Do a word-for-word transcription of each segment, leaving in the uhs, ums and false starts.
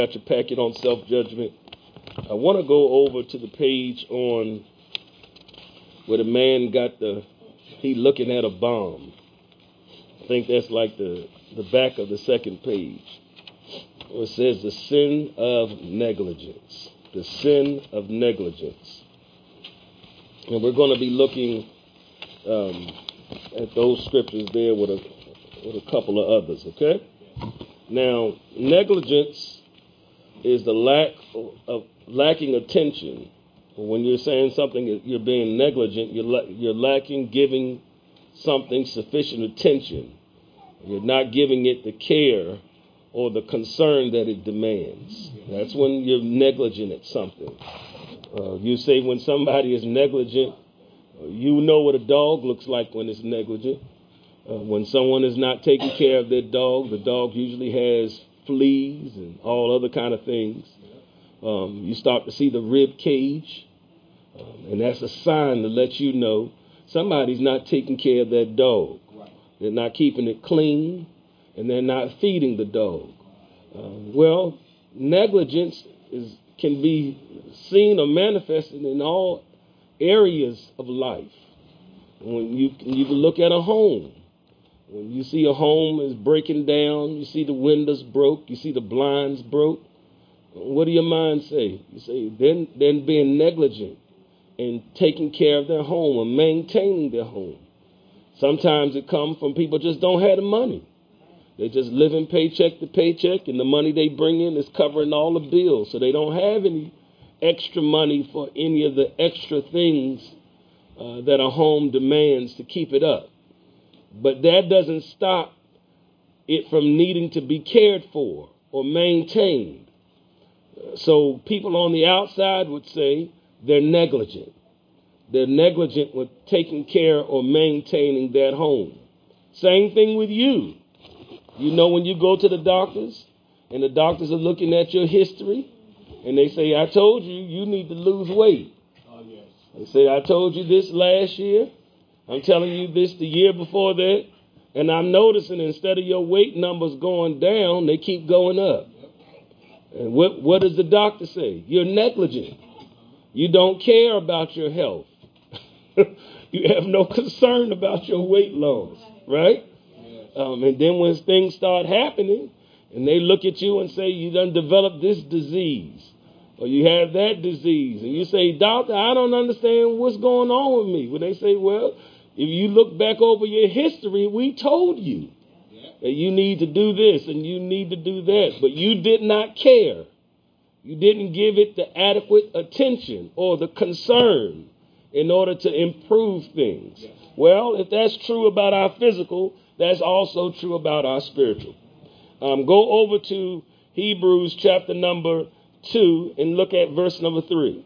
Got your packet on self-judgment. I want to go over to the page on where the man got the, he looking at a bomb. I think that's like the, the back of the second page. It says the sin of negligence. The sin of negligence. And we're going to be looking um, at those scriptures there with a, with a couple of others, okay? Now, negligence is the lack of lacking attention. When you're saying something, you're being negligent, you're, la- you're lacking giving something sufficient attention. You're not giving it the care or the concern that it demands. That's when you're negligent at something. Uh, you say when somebody is negligent, you know what a dog looks like when it's negligent. Uh, when someone is not taking care of their dog, the dog usually has fleas and all other kind of things. Um, you start to see the rib cage, um, and that's a sign to let you know somebody's not taking care of that dog. They're not keeping it clean, and they're not feeding the dog. Uh, well, negligence is can be seen or manifested in all areas of life. When you you can look at a home. When you see a home is breaking down, you see the windows broke, you see the blinds broke, what do your mind say? You say then then being negligent in taking care of their home and maintaining their home. Sometimes it comes from people just don't have the money. They just living paycheck to paycheck, and the money they bring in is covering all the bills, so they don't have any extra money for any of the extra things uh, that a home demands to keep it up. But that doesn't stop it from needing to be cared for or maintained. So people on the outside would say they're negligent. They're negligent with taking care or maintaining that home. Same thing with you. You know when you go to the doctors and the doctors are looking at your history and they say, I told you, you need to lose weight. Oh, yes. They say, I told you this last year. I'm telling you this the year before that, and I'm noticing instead of your weight numbers going down, they keep going up. And what, what does the doctor say? You're negligent. You don't care about your health. You have no concern about your weight loss, right? Um, and then when things start happening, and they look at you and say, you done developed this disease, or you have that disease, and you say, doctor, I don't understand what's going on with me. When they say, well, if you look back over your history, we told you that you need to do this and you need to do that, but you did not care. You didn't give it the adequate attention or the concern in order to improve things. Well, if that's true about our physical, that's also true about our spiritual. Um, go over to Hebrews chapter number two and look at verse number three.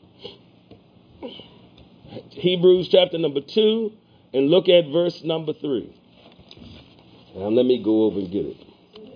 Hebrews chapter number two and look at verse number three. Now let me go over and get it.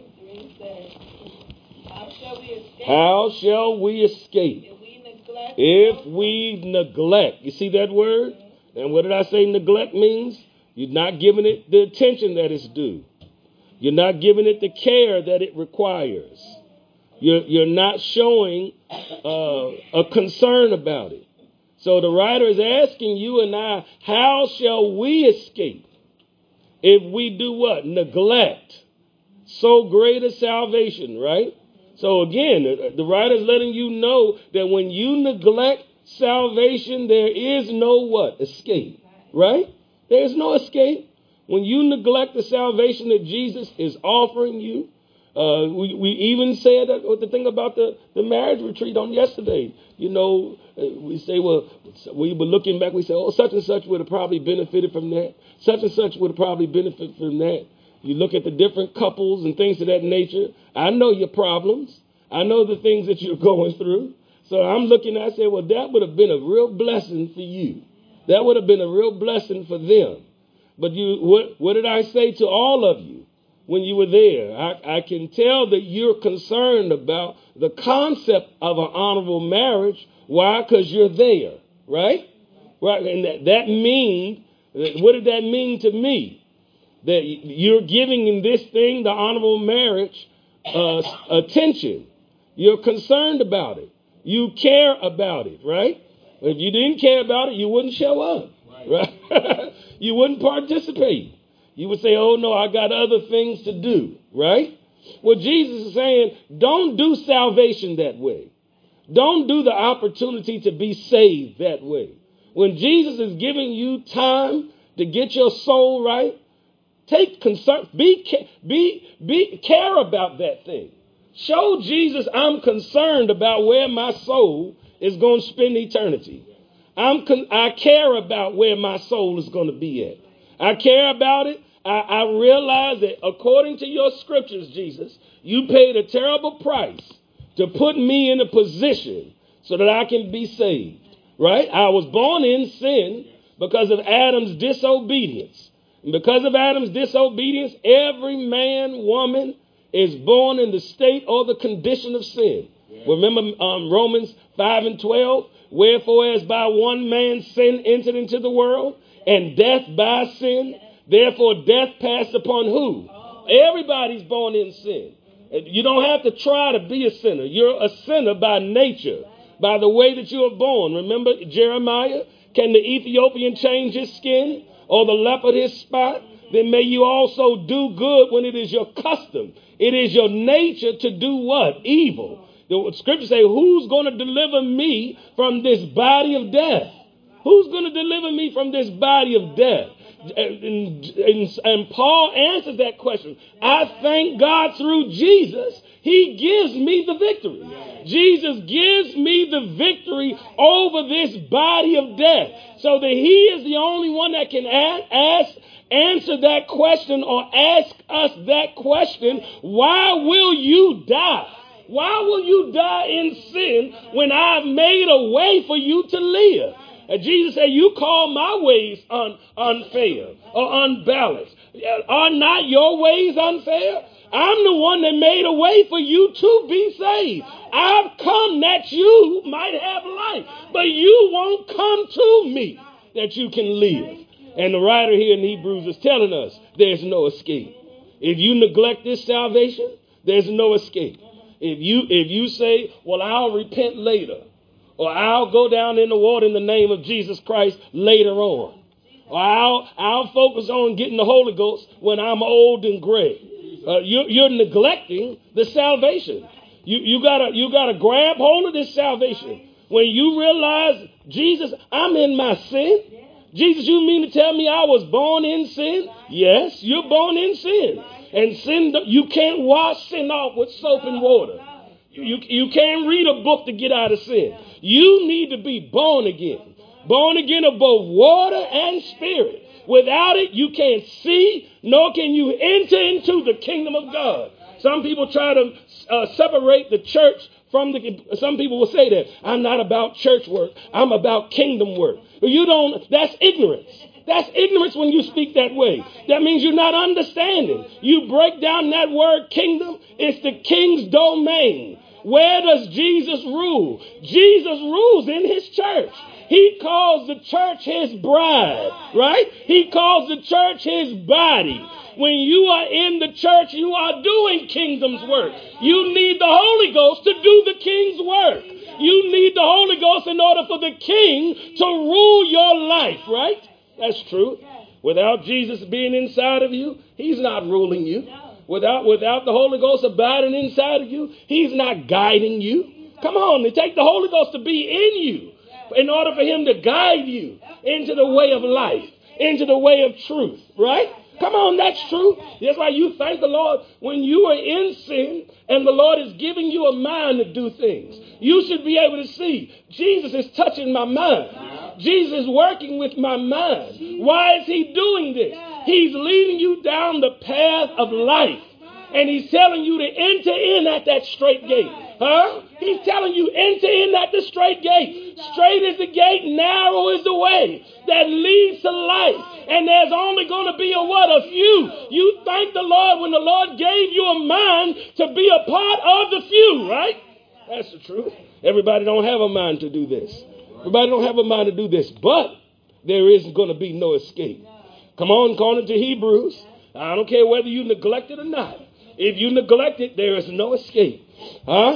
How shall we escape? How shall we escape? If we neglect. If we neglect. You see that word? And what did I say neglect means? You're not giving it the attention that it's due. You're not giving it the care that it requires. You're, you're not showing uh, a concern about it. So the writer is asking you and I, how shall we escape if we do what? Neglect so great a salvation, right? So again, the, the writer is letting you know that when you neglect salvation, there is no what? Escape, right? There is no escape. When you neglect the salvation that Jesus is offering you, Uh, we, we even said that, the thing about the, the marriage retreat on yesterday. You know, we say, well, we were looking back, we say, oh, such and such would have probably benefited from that. Such and such would have probably benefited from that. You look at the different couples and things of that nature. I know your problems. I know the things that you're going through. So I'm looking, I say, well, that would have been a real blessing for you. That would have been a real blessing for them. But you, what, what did I say to all of you? When you were there, I, I can tell that you're concerned about the concept of an honorable marriage. Why? Because you're there, right? Right. And that, that means, what did that mean to me? That you're giving in this thing, the honorable marriage, uh, attention. You're concerned about it. You care about it, right? If you didn't care about it, you wouldn't show up, right? You wouldn't participate. You would say, oh, no, I got other things to do, right? Well, Jesus is saying, don't do salvation that way. Don't do the opportunity to be saved that way. When Jesus is giving you time to get your soul right, take concern, be, be, be, care about that thing. Show Jesus I'm concerned about where my soul is going to spend eternity. I'm con- I care about where my soul is going to be at. I care about it. I, I realize that according to your scriptures, Jesus, you paid a terrible price to put me in a position so that I can be saved, right? I was born in sin because of Adam's disobedience. And because of Adam's disobedience, every man, woman is born in the state or the condition of sin. Yeah. Remember um, Romans five and twelve? Wherefore, as by one man sin entered into the world, and death by sin, therefore death passed upon who? Everybody's born in sin. You don't have to try to be a sinner. You're a sinner by nature, by the way that you are born. Remember Jeremiah? Can the Ethiopian change his skin, or the leopard his spot? Then may you also do good when it is your custom. It is your nature to do what? Evil. The scriptures say, who's going to deliver me from this body of death? Who's going to deliver me from this body of death? And, and, and Paul answers that question. I thank God through Jesus, he gives me the victory. Jesus gives me the victory over this body of death, so that he is the only one that can ask, answer that question, or ask us that question. Why will you die? Why will you die in sin when I've made a way for you to live? And Jesus said, you call my ways un- unfair or unbalanced. Are not your ways unfair? I'm the one that made a way for you to be saved. I've come that you might have life, but you won't come to me that you can live. And the writer here in Hebrews is telling us there's no escape. If you neglect this salvation, there's no escape. If you if you say, well, I'll repent later, or I'll go down in the water in the name of Jesus Christ later on, or I'll I'll focus on getting the Holy Ghost when I'm old and gray, uh, you, you're neglecting the salvation. You you gotta you gotta grab hold of this salvation. When you realize, Jesus, I'm in my sin. Jesus, you mean to tell me I was born in sin? Yes, you're born in sin. And sin, you can't wash sin off with soap and water. You, you, you can't read a book to get out of sin. You need to be born again. Born again of both water and spirit. Without it, you can't see, nor can you enter into the kingdom of God. Some people try to uh, separate the church from the, some people will say that, I'm not about church work, I'm about kingdom work. You don't, that's ignorance. That's ignorance when you speak that way. That means you're not understanding. You break down that word kingdom, it's the king's domain. Where does Jesus rule? Jesus rules in his church. He calls the church his bride, right? He calls the church his body. When you are in the church, you are doing kingdom's work. You need the Holy Ghost to do the king's work. You need the Holy Ghost in order for the king to rule your life, right? That's true. Without Jesus being inside of you, he's not ruling you. Without, without the Holy Ghost abiding inside of you, he's not guiding you. Come on, it takes the Holy Ghost to be in you in order for him to guide you into the way of life, into the way of truth, right? Come on, that's true. That's why you thank the Lord when you are in sin and the Lord is giving you a mind to do things. You should be able to see, Jesus is touching my mind. Jesus is working with my mind. Why is he doing this? He's leading you down the path of life. And he's telling you to enter in at that straight gate. Huh? He's telling you, enter in at the straight gate. Straight is the gate, narrow is the way that leads to life. And there's only going to be a what? A few. You thank the Lord when the Lord gave you a mind to be a part of the few, right? That's the truth. Everybody don't have a mind to do this. Everybody don't have a mind to do this. But there isn't going to be no escape. Come on, according to Hebrews. I don't care whether you neglect it or not. If you neglect it, there is no escape. Huh?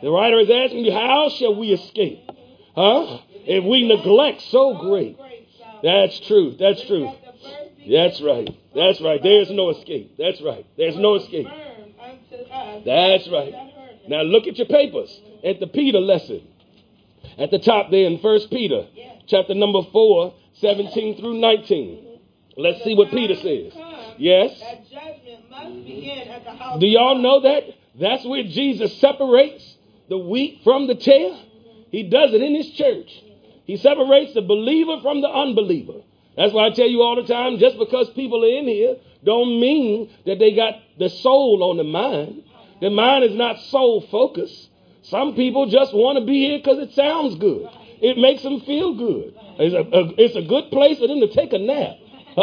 The writer is asking you, how shall we escape? Huh? If we neglect so great. That's true. That's true. That's right. That's right. There's no escape. That's right. There's no escape. That's right. Now look at your papers at the Peter lesson. At the top there in First Peter, chapter number four, seventeen through nineteen. Let's see what Peter says. Yes. Do y'all know that? That's where Jesus separates the wheat from the tare. He does it in his church. He separates the believer from the unbeliever. That's why I tell you all the time, just because people are in here don't mean that they got the soul on the mind. The mind is not soul focused. Some people just want to be here because it sounds good. It makes them feel good. It's a, a, it's a good place for them to take a nap. Uh,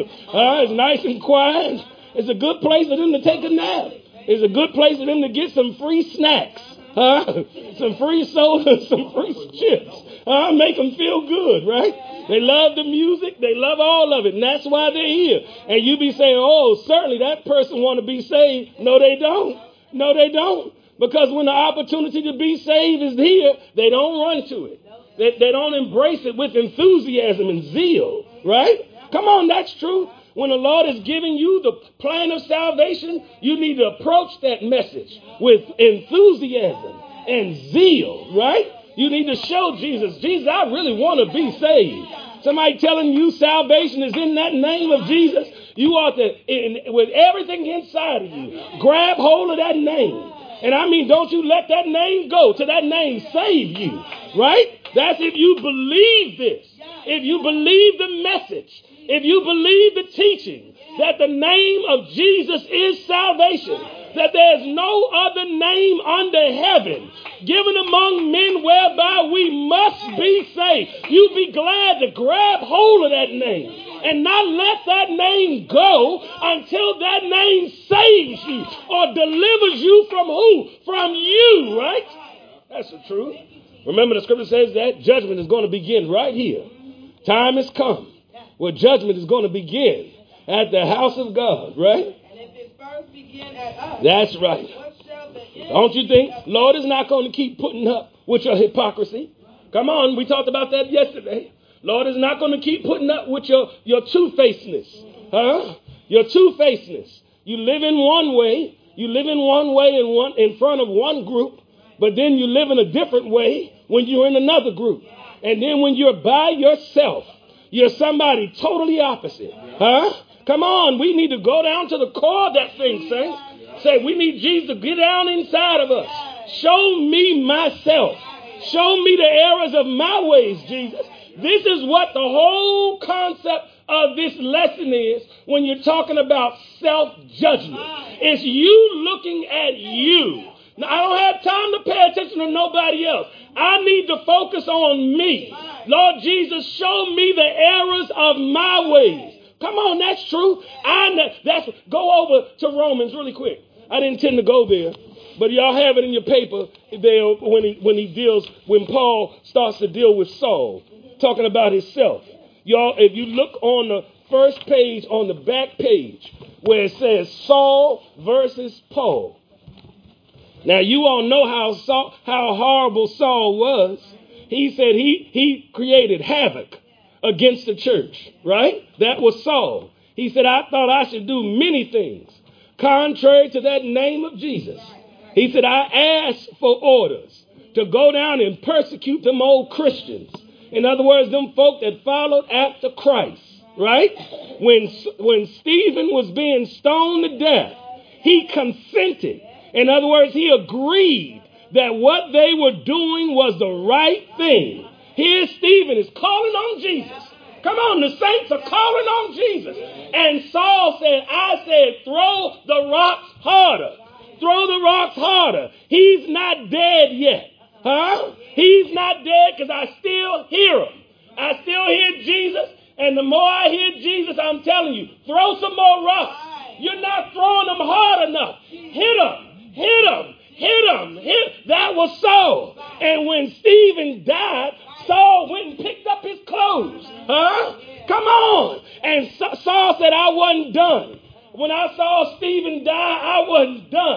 uh, it's nice and quiet. It's a good place for them to take a nap. It's a good place for them to get some free snacks. Huh? Some free soda, some free chips. Uh, make them feel good, right? They love the music. They love all of it. And that's why they're here. And you be saying, oh, certainly that person want to be saved. No, they don't. No, they don't. Because when the opportunity to be saved is here, they don't run to it. They, they don't embrace it with enthusiasm and zeal, right? Come on, that's true. When the Lord is giving you the plan of salvation, you need to approach that message with enthusiasm and zeal, right? You need to show Jesus, Jesus, I really want to be saved. Somebody telling you salvation is in that name of Jesus. You ought to, in, with everything inside of you, grab hold of that name. And I mean, don't you let that name go till that name save you, right? That's if you believe this. If you believe the message. If you believe the teaching that the name of Jesus is salvation, that there's no other name under heaven given among men whereby we must be saved, you be glad to grab hold of that name and not let that name go until that name saves you or delivers you from who? From you, right? That's the truth. Remember, the scripture says that judgment is going to begin right here. Time has come where judgment is going to begin at the house of God, right? And if it first begin at us, that's right. What shall the end Don't you think Lord is not going to keep putting up with your hypocrisy? Come on, we talked about that yesterday. Lord is not going to keep putting up with your, your two-facedness. Huh? Your two-facedness. You live in one way. You live in one way in one in front of one group, but then you live in a different way when you're in another group. And then when you're by yourself, you're somebody totally opposite. Huh? Come on, we need to go down to the core of that thing, saints. Say, we need Jesus to get down inside of us. Show me myself. Show me the errors of my ways, Jesus. This is what the whole concept of this lesson is when you're talking about self-judgment. It's you looking at you. Now, I don't have time to pay attention to nobody else. I need to focus on me. Lord Jesus, show me the errors of my ways. Come on, that's true. I know, that's go over to Romans really quick. I didn't intend to go there, but y'all have it in your paper there when he when he deals when Paul starts to deal with Saul, talking about himself. Y'all, if you look on the first page on the back page where it says Saul versus Paul. Now, you all know how Saul, how horrible Saul was. He said he, he created havoc against the church, right? That was Saul. He said, I thought I should do many things contrary to that name of Jesus. He said, I asked for orders to go down and persecute them old Christians. In other words, them folk that followed after Christ, right? When, when Stephen was being stoned to death, he consented. In other words, he agreed that what they were doing was the right thing. Here Stephen is calling on Jesus. Come on, the saints are calling on Jesus. And Saul said, I said, throw the rocks harder. Throw the rocks harder. He's not dead yet. Huh? He's not dead because I still hear him. I still hear Jesus. And the more I hear Jesus, I'm telling you, throw some more rocks. You're not throwing them hard enough. Hit them. Hit him, hit him, hit. That was Saul. And when Stephen died, Saul went and picked up his clothes. Huh? Come on. And Saul said, I wasn't done. When I saw Stephen die, I wasn't done.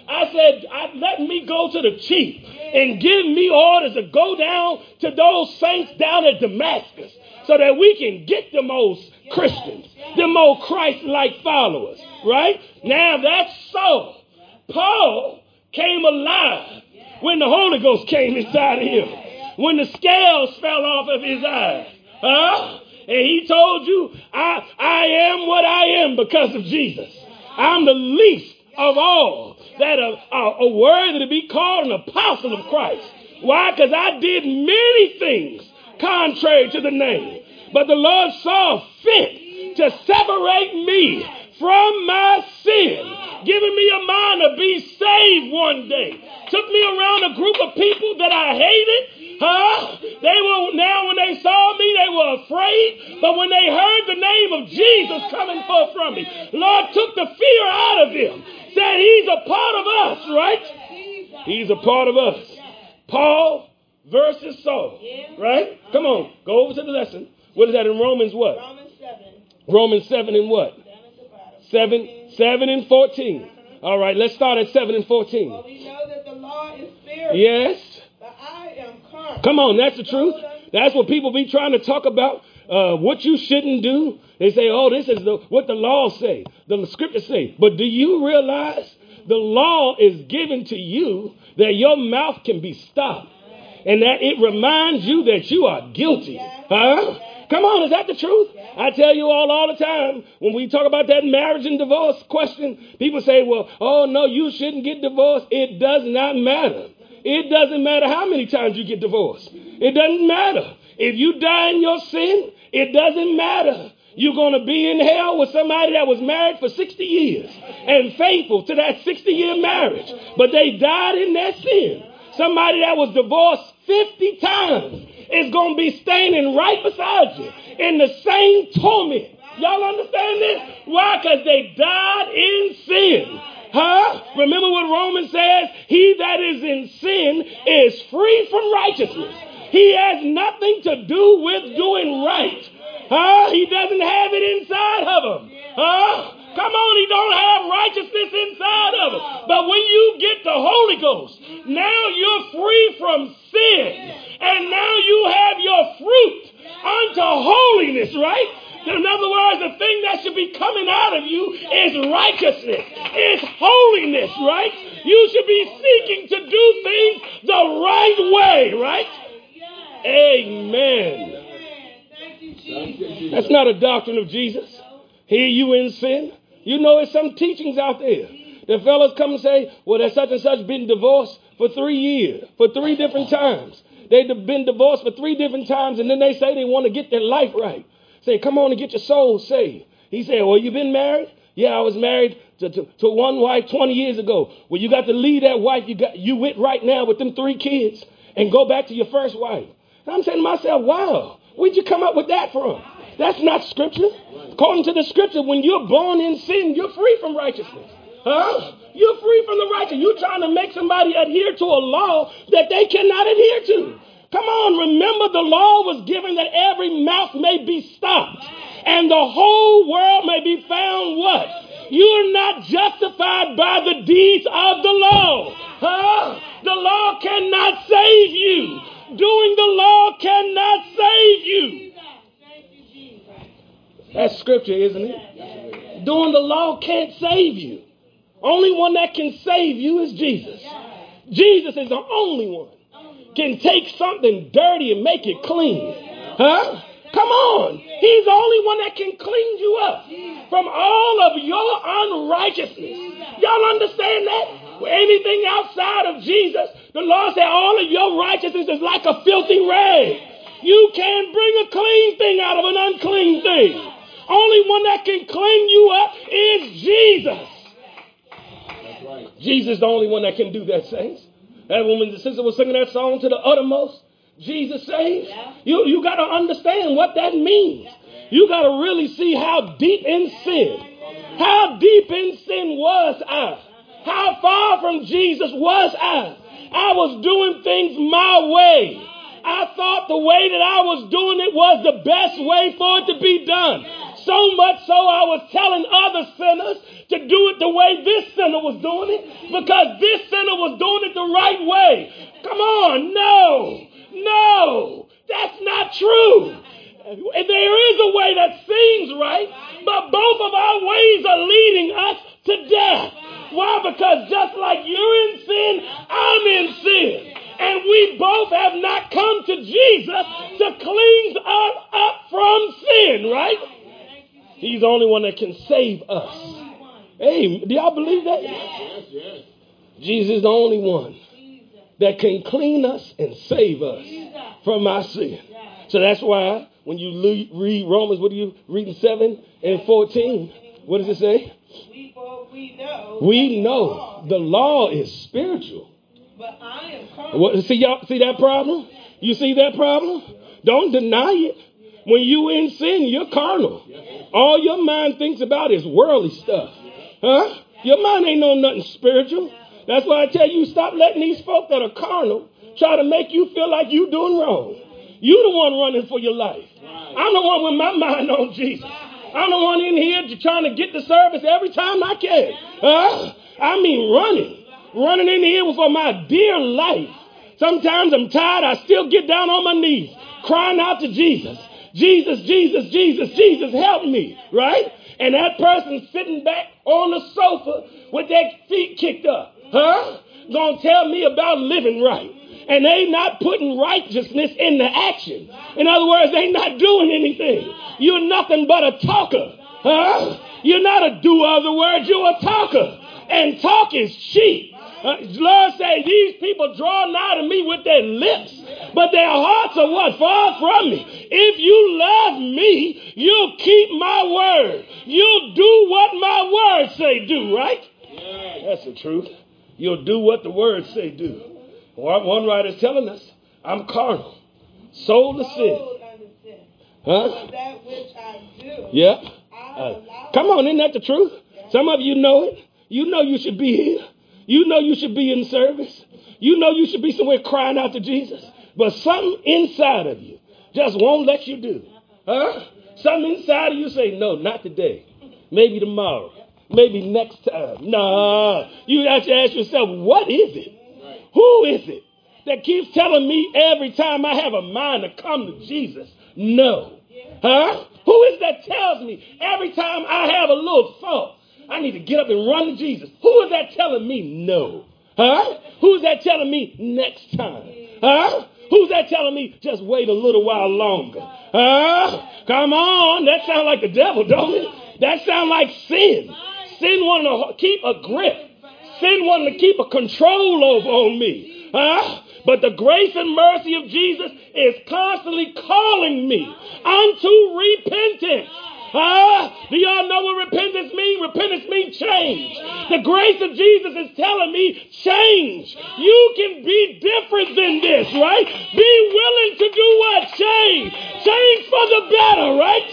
I said, I, let me go to the chief and give me orders to go down to those saints down at Damascus so that we can get the most Christians, the most Christ-like followers, right? Now that's so. Paul came alive when the Holy Ghost came inside of him, when the scales fell off of his eyes. Huh? And he told you, I, I am what I am because of Jesus. I'm the least of all that are, are, are worthy to be called an apostle of Christ. Why? Because I did many things contrary to the name. But the Lord saw fit to separate me from my sin, giving me a mind to be saved one day. Took me around a group of people that I hated. Huh? They were, now when they saw me, they were afraid. But when they heard the name of Jesus coming forth from me, Lord took the fear out of them. Said he's a part of us, right? He's a part of us. Paul versus Saul, right? Come on, go over to the lesson. What is that in Romans what? Romans seven. Romans seven and what? Seven, seven and fourteen. All right, let's start at seven and fourteen. Well, we know that the law is spirit. Yes. But I am carnal. Come on, that's the truth. That's what people be trying to talk about. Uh, what you shouldn't do. They say, oh, this is the, what the law say. The scriptures say. But do you realize the law is given to you that your mouth can be stopped and that it reminds you that you are guilty? Huh? Come on, is that the truth? I tell you all all the time, when we talk about that marriage and divorce question, people say, well, oh, no, you shouldn't get divorced. It does not matter. It doesn't matter how many times you get divorced. It doesn't matter. If you die in your sin, it doesn't matter. You're going to be in hell with somebody that was married for sixty years and faithful to that sixty-year marriage. But they died in their sin. Somebody that was divorced fifty times is going to be standing right beside you in the same torment. Y'all understand this? Why? Because they died in sin. Huh? Remember what Romans says? He that is in sin is free from righteousness. He has nothing to do with doing right. Huh? He doesn't have it inside of him. Huh? Come on, he don't have righteousness inside of him. But when you get the Holy Ghost, now you're free from sin. And now you have your fruit unto holiness, right? In other words, the thing that should be coming out of you is righteousness. It's holiness, right? You should be seeking to do things the right way, right? Amen. That's not a doctrine of Jesus. Here you in sin. You know, there's some teachings out there. The fellas come and say, well, that such and such been divorced for three years, for three different times. They've been divorced for three different times, and then they say they want to get their life right. Say, come on and get your soul saved. He said, well, you been married? Yeah, I was married to, to, to one wife twenty years ago. Well, you got to leave that wife you got you with right now with them three kids and go back to your first wife. And I'm saying to myself, wow, where'd you come up with that from? That's not scripture. According to the scripture, when you're born in sin, you're free from righteousness. Huh? You're free from the righteous. You're trying to make somebody adhere to a law that they cannot adhere to. Come on, remember the law was given that every mouth may be stopped and the whole world may be found what? You're not justified by the deeds of the law. Huh? The law cannot save you. Doing the law cannot save you. That's scripture, isn't it? Doing the law can't save you. Only one that can save you is Jesus. Jesus is the only one. Can take something dirty and make it clean. Huh? Come on. He's the only one that can clean you up from all of your unrighteousness. Y'all understand that? Anything outside of Jesus, the Lord said all of your righteousness is like a filthy rag. You can't bring a clean thing out of an unclean thing. Only one that can clean you up is Jesus. That's right. Jesus is the only one that can do that, saints. That woman, the sister was singing that song to the uttermost. Jesus saves. Yeah. You, you got to understand what that means. Yeah. You got to really see how deep in sin, how deep in sin was I? How far from Jesus was I? I was doing things my way. I thought the way that I was doing it was the best way for it to be done. So much so I was telling other sinners to do it the way this sinner was doing it, because this sinner was doing it the right way. Come on, no, no, that's not true. There is a way that seems right, but both of our ways are leading us to death. Why? Because just like you're in sin, I'm in sin. And we both have not come to Jesus to cleanse us up from sin, right? He's the only one that can save us. Hey, do y'all believe that? Yes, yes. Jesus is the only one that can clean us and save us from our sin. So that's why when you read Romans, what are you reading, seven and fourteen? What does it say? We, we know, we know the law is spiritual. But I am carnal. What, see, y'all, see that problem? You see that problem? Don't deny it. When you in sin, you're carnal. All your mind thinks about is worldly stuff. Huh? Your mind ain't know nothing spiritual. That's why I tell you, stop letting these folk that are carnal try to make you feel like you doing wrong. You the one running for your life. I'm the one with my mind on Jesus. I'm the one in here trying to get the service every time I can. Huh? I mean running. Running in here for my dear life. Sometimes I'm tired. I still get down on my knees, crying out to Jesus. Jesus, Jesus, Jesus, Jesus, help me. Right? And that person sitting back on the sofa with their feet kicked up. Huh? Gonna tell me about living right. And they not putting righteousness into action. In other words, they not doing anything. You're nothing but a talker. Huh? You're not a doer of the word. You're a talker. And talk is cheap. Uh, Lord say, these people draw nigh to me with their lips, but their hearts are what? Far from me. If you love me, you'll keep my word. You'll do what my words say do, right? Yeah. That's the truth. You'll do what the words say do. One writer is telling us, I'm carnal, sold to sin. Huh? That which I do. Yeah. Uh, come on, isn't that the truth? Some of you know it. You know you should be here. You know you should be in service. You know you should be somewhere crying out to Jesus. But something inside of you just won't let you do. Huh? Something inside of you say, no, not today. Maybe tomorrow. Maybe next time. Nah. You have to ask yourself, what is it? Who is it that keeps telling me every time I have a mind to come to Jesus, no? Huh? Who is that tells me every time I have a little thought, I need to get up and run to Jesus? Who is that telling me no? Huh? Who's that telling me next time? Huh? Who's that telling me just wait a little while longer? Huh? Come on. That sounds like the devil, don't it? That sounds like sin. Sin wanting to keep a grip. Sin wanting to keep a control over on me. Huh? But the grace and mercy of Jesus is constantly calling me unto repentance. Huh? Do y'all know what repentance means? Repentance means change. The grace of Jesus is telling me change. You can be different than this, right? Be willing to do what? Change. Change for the better, right?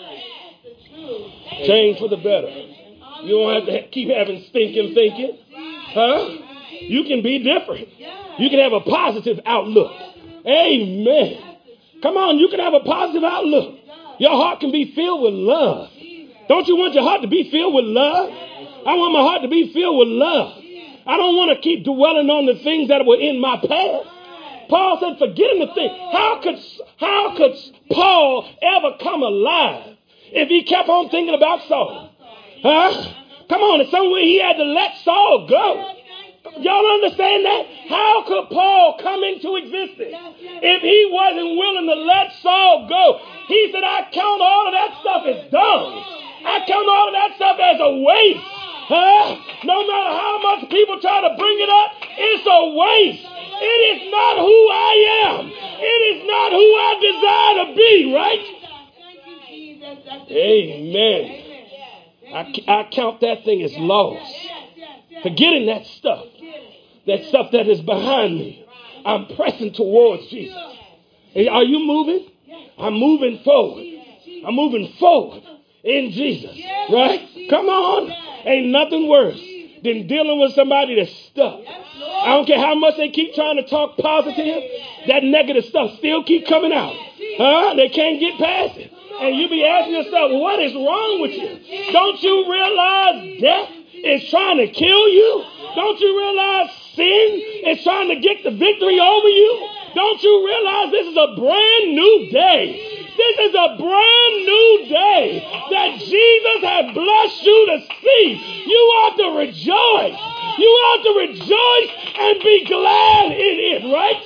Change for the better. You don't have to keep having stinking thinking. Huh? You can be different. You can have a positive outlook. Amen. Come on, you can have a positive outlook. Your heart can be filled with love. Don't you want your heart to be filled with love? I want my heart to be filled with love. I don't want to keep dwelling on the things that were in my past. Paul said, forgetting the thing. How could, how could Paul ever come alive if he kept on thinking about Saul? Huh? Come on, in some way he had to let Saul go. Y'all understand that? How could Paul come into existence if he wasn't willing to let Saul go? He said, I count all of that stuff as dung. I count all of that stuff as a waste. Huh? No matter how much people try to bring it up, it's a waste. It is not who I am. It is not who I desire to be, right? Amen. I, I count that thing as loss. Forgetting that stuff. That stuff that is behind me. I'm pressing towards Jesus. Are you moving? I'm moving forward. I'm moving forward in Jesus. Right? Come on. Ain't nothing worse than dealing with somebody that's stuck. I don't care how much they keep trying to talk positive. That negative stuff still keep coming out. Huh? They can't get past it. And you be asking yourself, what is wrong with you? Don't you realize death is trying to kill you? Don't you realize sin is trying to get the victory over you? Don't you realize this is a brand new day? This is a brand new day that Jesus has blessed you to see. You ought to rejoice. You ought to rejoice and be glad in it,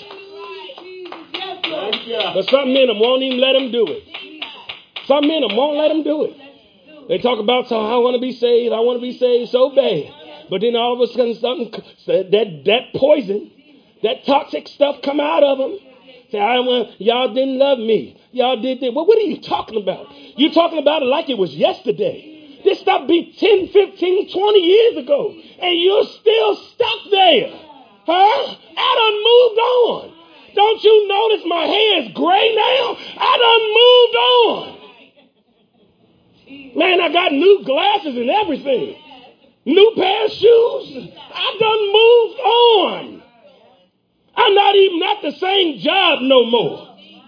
right? But some men won't even let him do it. Some men won't let him do it. They talk about, so I want to be saved. I want to be saved so bad. But then all of a sudden, something that that poison, that toxic stuff come out of them. Say, I want, y'all didn't love me. Y'all did that. Well, what are you talking about? You're talking about it like it was yesterday. This stuff be ten, fifteen, twenty years ago. And you're still stuck there. Huh? I done moved on. Don't you notice my hair is gray now? I done moved on. Man, I got new glasses and everything. New pair of shoes. I done moved on. I'm not even at the same job no more.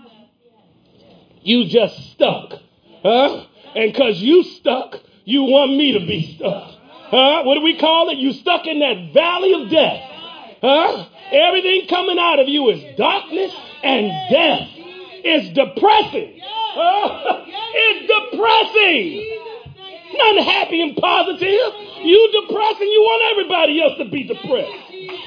You just stuck. Huh? And because you stuck, you want me to be stuck. Huh? What do we call it? You stuck in that valley of death. Huh? Everything coming out of you is darkness and death. It's depressing. Huh? It's depressing. Nothing happy and positive. You depressing. You want everybody else to be depressed.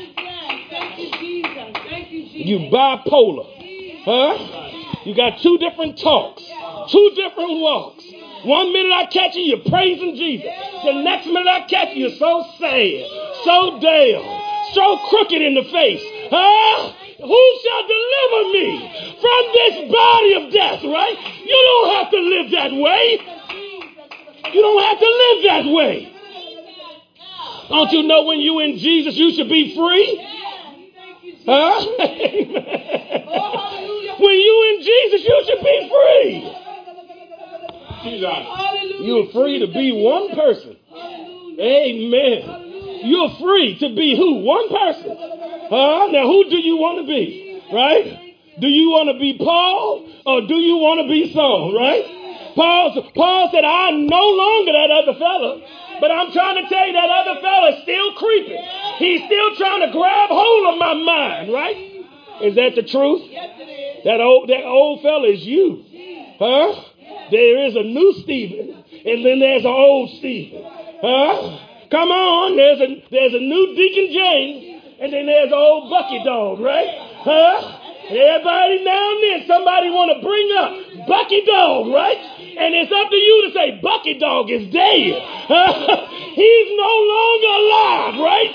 You bipolar. Huh? You got two different talks. Two different walks. One minute I catch you, you're praising Jesus. The next minute I catch you, you're so sad, so down, so crooked in the face. Huh? Who shall deliver me from this body of death, right? You don't have to live that way. You don't have to live that way. Don't you know when you in Jesus, you should be free? Huh? When you in Jesus, you should be free. You're free to be one person. Amen. You're free to be who? One person. Huh? Now, who do you want to be? Right? Do you want to be Paul or do you want to be Saul? Right? Paul, Paul said, I'm no longer that other fella, but I'm trying to tell you that other fella is still creeping. He's still trying to grab hold of my mind. Right? Is that the truth? That old, that old fella is you. Huh? There is a new Stephen, and then there's an old Stephen. Huh? Come on, there's a there's a new Deacon James, and then there's an old Bucky Dog, right? Huh? Everybody now and then, somebody want to bring up Bucky Dog, right? And it's up to you to say, Bucky Dog is dead. Huh? He's no longer alive, right?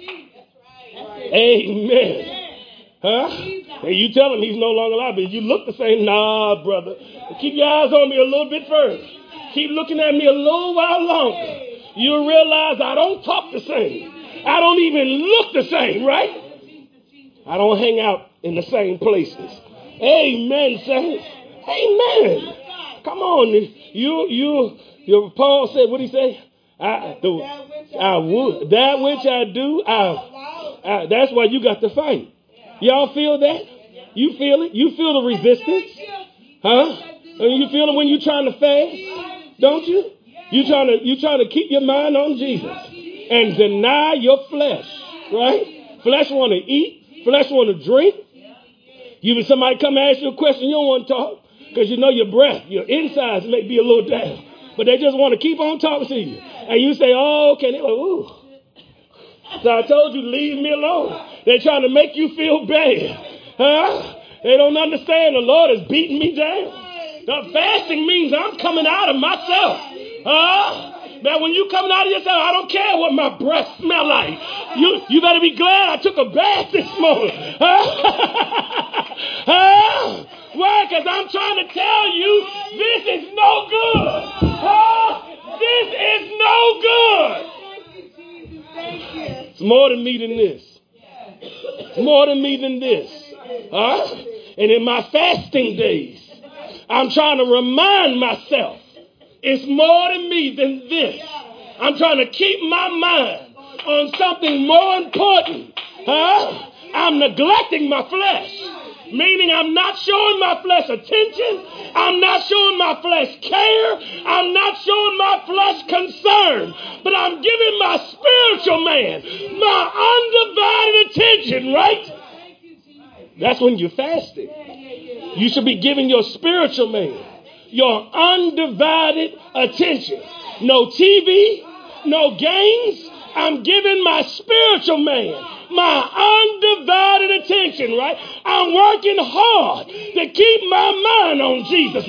Amen. Huh? And you tell him he's no longer alive, but you look the same. Nah, brother. Keep your eyes on me a little bit further. Keep looking at me a little while longer. You'll realize I don't talk the same. I don't even look the same, right? I don't hang out in the same places. Amen, saints. Amen. Come on. You, you, you Paul said, what did he say? I, the, I would. That which I do, I, I, that's why you got to fight. Y'all feel that? You feel it? You feel the resistance? Huh? And you feel it when you're trying to fast? Don't you? You trying to you trying to keep your mind on Jesus and deny your flesh, right? Flesh want to eat. Flesh want to drink. You somebody come ask you a question, you don't want to talk because you know your breath, your insides may be a little down, but they just want to keep on talking to you. And you say, oh, okay. They're like, ooh. So I told you, leave me alone. They're trying to make you feel bad. Huh? They don't understand the Lord is beating me down. The fasting means I'm coming out of myself. Huh? Now, when you coming out of yourself, I don't care what my breath smell like. You you better be glad I took a bath this morning. Huh? Huh? Why? Because I'm trying to tell you, this is no good. Huh? This is no good. It's more than me than this. It's more than me than this. Huh? And in my fasting days, I'm trying to remind myself it's more than me than this. I'm trying to keep my mind on something more important. Huh? I'm neglecting my flesh. Meaning I'm not showing my flesh attention. I'm not showing my flesh care. I'm not showing my flesh concern. But I'm giving my spiritual man my undivided attention, right? That's when you're fasting. You should be giving your spiritual man your undivided attention. No T V, no games. I'm giving my spiritual man my undivided attention, right? I'm working hard to keep my mind on Jesus,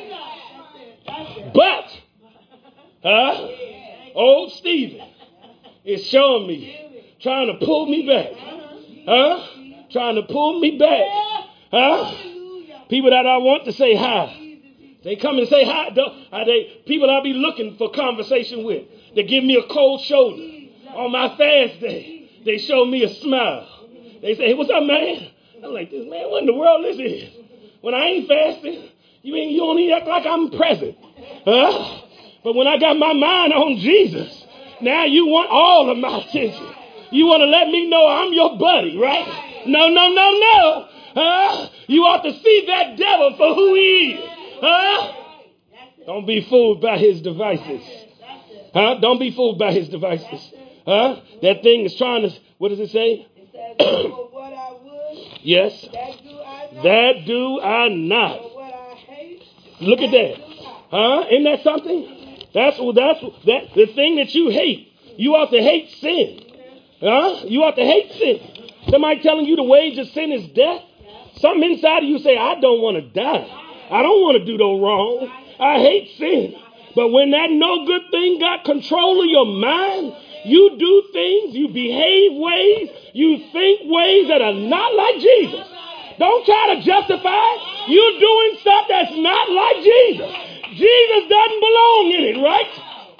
right? But, huh? Old Stephen is showing me, trying to pull me back. Huh? Trying to pull me back. Huh? People that I want to say hi. They come and say hi. Are they people I be looking for conversation with? They give me a cold shoulder. On my fast day, they show me a smile. They say, hey, what's up, man? I'm like, this man, what in the world is this? When I ain't fasting, you mean you don't even act like I'm present. Huh? But when I got my mind on Jesus, now you want all of my attention. You want to let me know I'm your buddy, right? No, no, no, no. Huh? You ought to see that devil for who he is. Huh? Don't be fooled by his devices. Huh? Don't be fooled by his devices. Huh? That thing is trying to, what does it say? It says, for what I would, yes. That do I not. That do I not. For what I hate, look at that. Huh? Isn't that something? That's, that's that the thing that you hate. You ought to hate sin. Huh? You ought to hate sin. Somebody telling you the wage of sin is death. Something inside of you say, I don't want to die. I don't want to do no wrong. I hate sin. But when that no good thing got control of your mind, you do things, you behave ways, you think ways that are not like Jesus. Don't try to justify it. You're doing stuff that's not like Jesus. Jesus doesn't belong in it, right?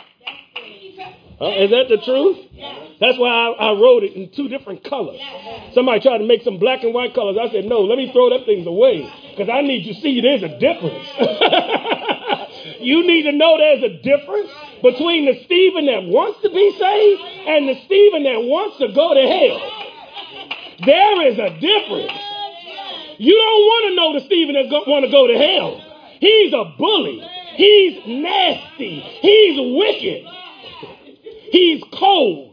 Uh, is that the truth? That's why I, I wrote it in two different colors. Somebody tried to make some black and white colors. I said, no, let me throw that things away because I need to see there's a difference. You need to know there's a difference between the Stephen that wants to be saved and the Stephen that wants to go to hell. There is a difference. You don't want to know the Stephen that want to go to hell. He's a bully. He's nasty. He's wicked. He's cold.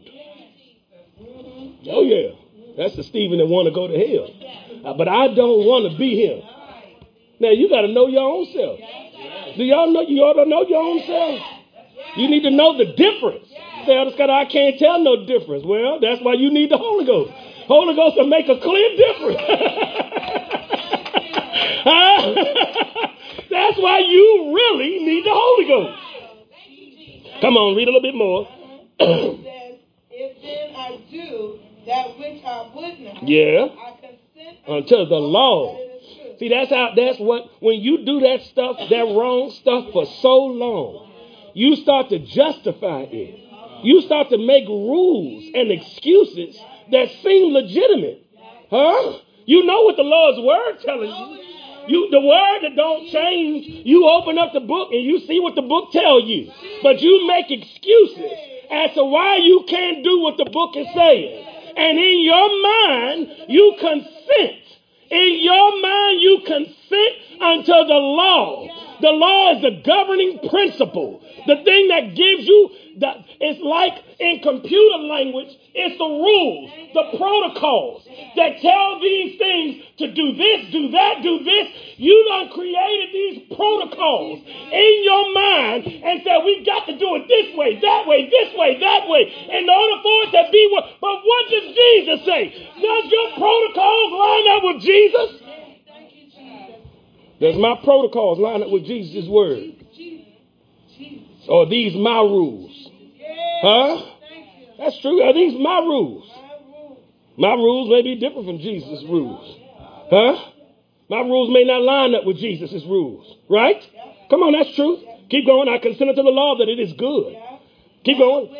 Oh, yeah. That's the Stephen that want to go to hell. Uh, but I don't want to be him. Now, you got to know your own self. Do y'all know you ought to know your own self? You need to know the difference. Say, I can't tell no difference. Well, that's why you need the Holy Ghost. Holy Ghost will make a clear difference. Huh? That's why you really need the Holy Ghost. Come on, read a little bit more. It says, if then I do that which I would not, yeah. I consent unto the law. See, that's how, that's what, when you do that stuff, that wrong stuff for so long, you start to justify it. You start to make rules and excuses that seem legitimate. Huh? You know what the Lord's word telling you. You, the word that don't change, you open up the book and you see what the book tells you. But you make excuses as to why you can't do what the book is saying. And in your mind, you consent. In your mind, you consent unto the law. The law is the governing principle. The thing that gives you, the, it's like in computer language, it's the rules, the protocols that tell these things to do this, do that, do this. You done created these protocols in your mind and said, we got to do it this way, that way, this way, that way, in order for it to be what. But what does Jesus say? Does your protocols line up with Jesus? Does my protocols line up with Jesus' word? Or are these my rules? Huh? That's true. Are these my rules? My rules may be different from Jesus' rules. Huh? My rules may not line up with Jesus' rules. Right? Come on, that's true. Keep going. I consent to the law that it is good. Keep going.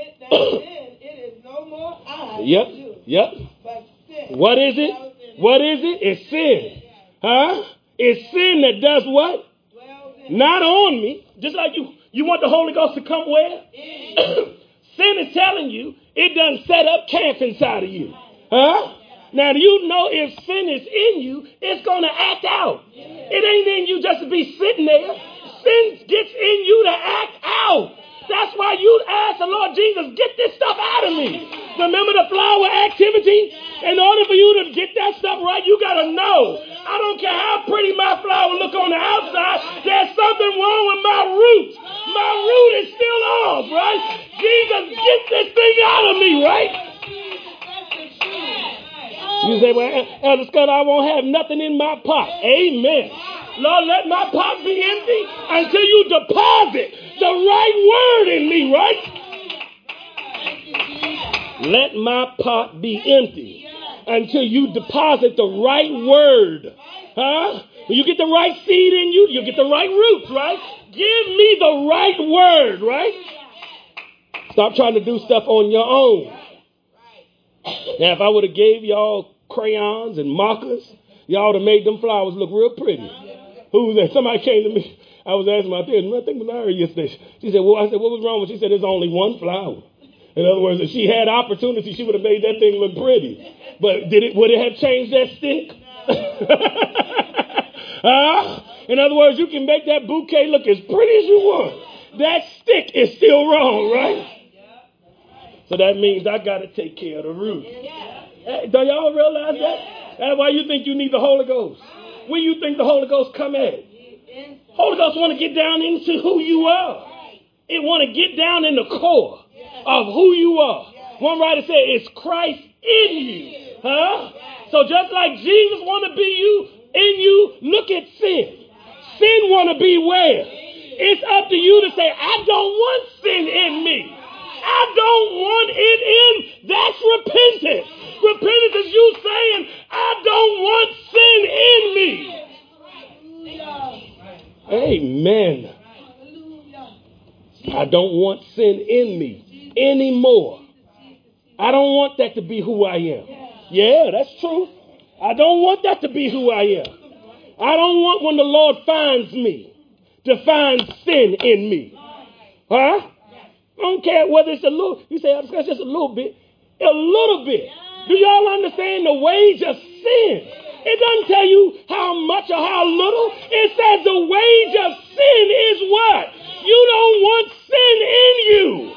Yep. Yep. What is it? What is it? It's sin. Huh? It's sin that does what? Not on me. Just like you, you want the Holy Ghost to come where? Sin is telling you it doesn't set up camp inside of you. Huh? Now, you know if sin is in you, it's going to act out. It ain't in you just to be sitting there. Sin gets in you to act out. That's why you ask the Lord Jesus, get this stuff out of me. Remember the flower activity? In order for you to get that stuff right, you got to know. I don't care how pretty my flower look on the outside. There's something wrong with my root. My root is still off, right? Jesus, get this thing out of me, right? You say, well, Elder Scott, I won't have nothing in my pot. Amen. Lord, let my pot be empty until you deposit the right word in me, right? Let my pot be empty until you deposit the right word. Huh? When you get the right seed in you, you get the right roots, right? Give me the right word, right? Stop trying to do stuff on your own. Now, if I would have gave y'all crayons and markers, y'all would have made them flowers look real pretty. Who was that? Somebody came to me. I was asking my therapist, I think it was Larry yesterday. She said, well, I said, what was wrong with it? She said, there's only one flower. In other words, if she had opportunity, she would have made that thing look pretty. But did it? Would it have changed that stick? uh, in other words, you can make that bouquet look as pretty as you want. That stick is still wrong, right? So that means I got to take care of the root. Hey, do y'all realize that? That's why you think you need the Holy Ghost. Where you think the Holy Ghost come at? Holy Ghost want to get down into who you are. It want to get down in the core of who you are. One writer said, it's Christ in you. Huh? So just like Jesus want to be you, in you, look at sin. Sin want to be where? It's up to you to say, I don't want sin in me. I don't want it in. That's repentance. Repentance is you saying, I don't want sin in me. Amen. I don't want sin in me anymore. I don't want that to be who I am. Yeah, that's true. I don't want that to be who I am. I don't want when the Lord finds me to find sin in me. Huh? I don't care whether it's a little, you say, that's just a little bit. A little bit. Do y'all understand the wage of sin? It doesn't tell you how much or how little. It says the wage of sin is what? You don't want sin in you.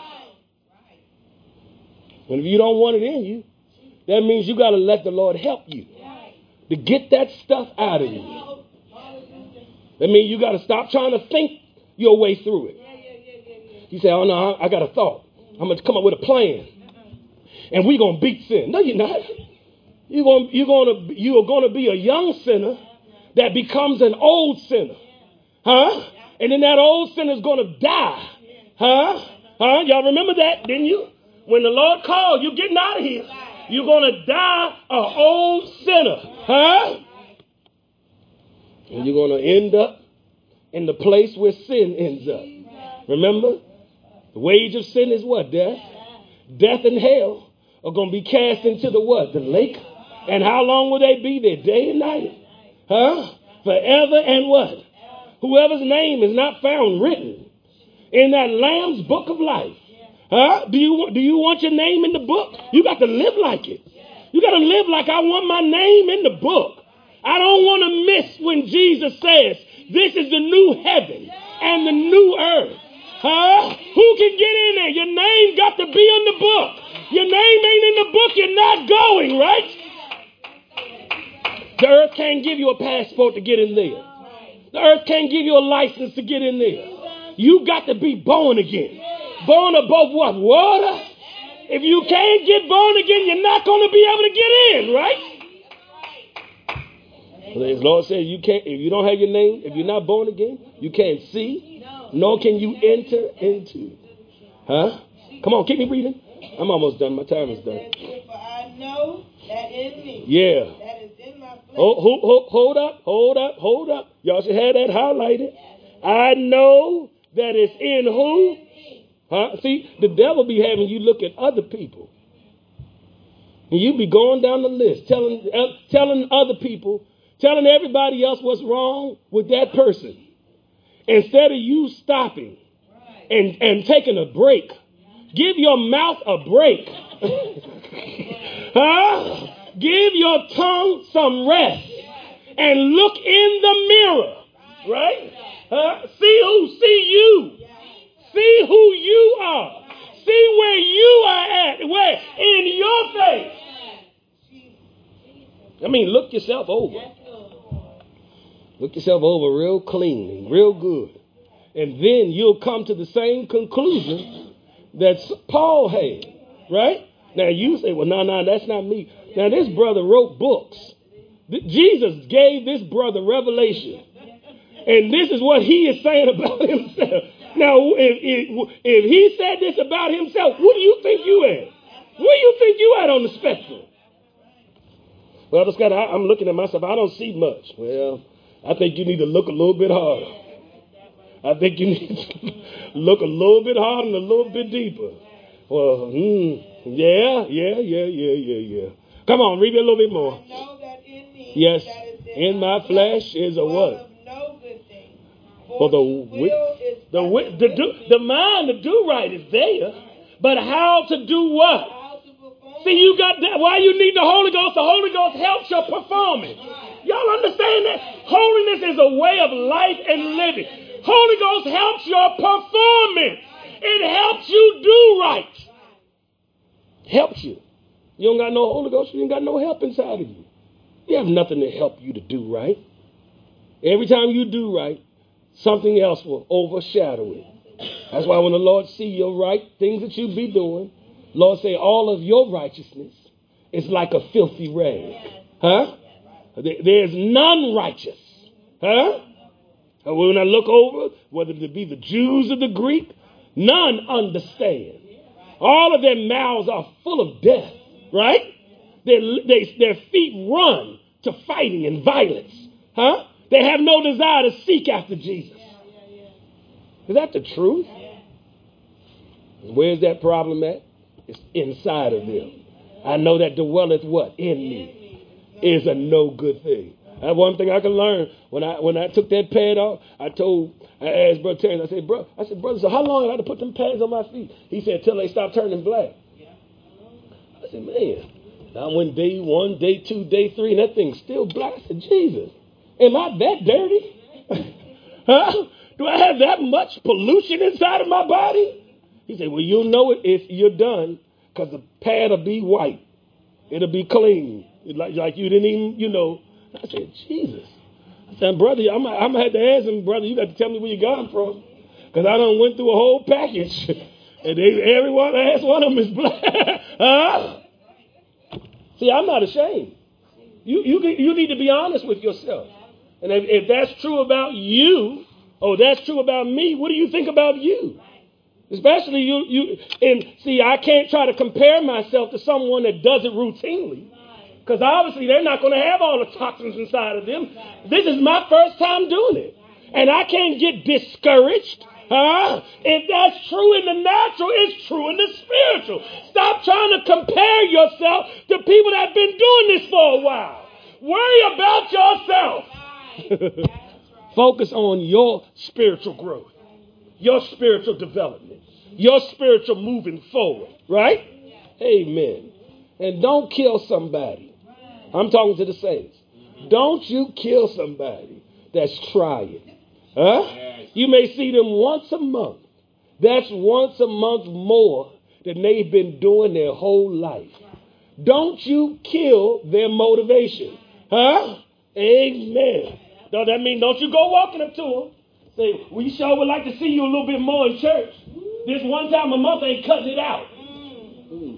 When you don't want it in you, that means you got to let the Lord help you to get that stuff out of you. That means you got to stop trying to think your way through it. You say, oh, no, I got a thought. I'm going to come up with a plan. And we're going to beat sin. No, you're not. You're going, you're going to, you're going to be a young sinner that becomes an old sinner. Huh? And then that old sinner is going to die. Huh? Huh? Y'all remember that, didn't you? When the Lord called, you're getting out of here. You're going to die an old sinner. Huh? And you're going to end up in the place where sin ends up. Remember? The wage of sin is what? Death. Death and hell are going to be cast into the what? The lake. And how long will they be there? Day and night. Huh? Forever and what? Whoever's name is not found written in that Lamb's book of life. Huh? Do you, do you want your name in the book? You got to live like it. You got to live like I want my name in the book. I don't want to miss when Jesus says, this is the new heaven and the new earth. Huh? Who can get in there? Your name got to be in the book. Your name ain't in the book, you're not going, right? The earth can't give you a passport to get in there. The earth can't give you a license to get in there. You got to be born again. Born above what? Water? If you can't get born again, you're not going to be able to get in, right? Well, the Lord said, you can't, if you don't have your name, if you're not born again, you can't see, nor can you enter into. Huh? Come on, keep me reading. I'm almost done. My time is done. For I know that in me, yeah. that is in my flesh. Hold, hold, hold, hold up, hold up, hold up. Y'all should have that highlighted. I know that it's in who? Huh? See, the devil be having you look at other people. And you be going down the list, telling, uh, telling other people, telling everybody else what's wrong with that person. Instead of you stopping and, and taking a break. Give your mouth a break. Huh? Give your tongue some rest and look in the mirror, right? Huh? See who, see you. See who you are. See where you are at, where in your face. I mean, look yourself over. Look yourself over real clean, real good. And then you'll come to the same conclusion that Paul had, right? Now you say, well, no, no, that's not me. Now this brother wrote books. Jesus gave this brother revelation. And this is what he is saying about himself. Now, if, if, if he said this about himself, what do you think you at? Where do you think you at on the spectrum? Well, Brother Scott, I, I'm looking at myself. I don't see much. Well, I think you need to look a little bit harder. I think you need to look a little bit harder and a little bit deeper. Well, hmm, yeah, yeah, yeah, yeah, yeah, yeah. Come on, read me a little bit more. I know that in me, yes, that is in my flesh is a what? No good thing. For the will is the will, the do, the mind to do right is there, but how to do what? See, you got that. Why you need the Holy Ghost? The Holy Ghost helps your performance. Y'all understand that? Holiness is a way of life and living. Holy Ghost helps your performance. It helps you do right. Helps you. You don't got no Holy Ghost, you ain't got no help inside of you. You have nothing to help you to do right. Every time you do right, something else will overshadow it. That's why when the Lord see your right things that you be doing, Lord say all of your righteousness is like a filthy rag. Huh? There's none righteous. Huh? When I look over, whether it be the Jews or the Greek, none understand. All of their mouths are full of death. Right? Their, they, their feet run to fighting and violence. Huh? They have no desire to seek after Jesus. Is that the truth? Where's that problem at? It's inside of them. I know that dwelleth what? In me. Is a no good thing. That's one thing I can learn. When I when I took that pad off, I told, I asked Brother Terrence, I said, bro, I said, brother, so how long have I had to put them pads on my feet? He said, till they stop turning black. I said, man, I went day one, day two, day three, and that thing's still black. I said, Jesus, am I that dirty? Huh? Do I have that much pollution inside of my body? He said, well, you'll know it if you're done, because the pad will be white. It'll be clean. Like, like you didn't even, you know. I said, Jesus. I said, brother, I'm, I'm going to have to ask him, brother, you got to tell me where you got them from. Because I done went through a whole package. And they, everyone, last one of them is black. Huh? See, I'm not ashamed. You, you, you need to be honest with yourself. And if, if that's true about you, or that's true about me, what do you think about you? Especially you, you, and see, I can't try to compare myself to someone that does it routinely. Because obviously they're not going to have all the toxins inside of them. This is my first time doing it. And I can't get discouraged. Huh? If that's true in the natural, it's true in the spiritual. Stop trying to compare yourself to people that have been doing this for a while. Worry about yourself. Focus on your spiritual growth, your spiritual development, your spiritual moving forward. Right? Amen. And don't kill somebody. I'm talking to the saints. Don't you kill somebody that's trying. Huh? You may see them once a month. That's once a month more than they've been doing their whole life. Don't you kill their motivation. Huh? Amen. Does that mean don't you go walking up to them? Say, we sure would like to see you a little bit more in church. This one time a month ain't cutting it out. Mm.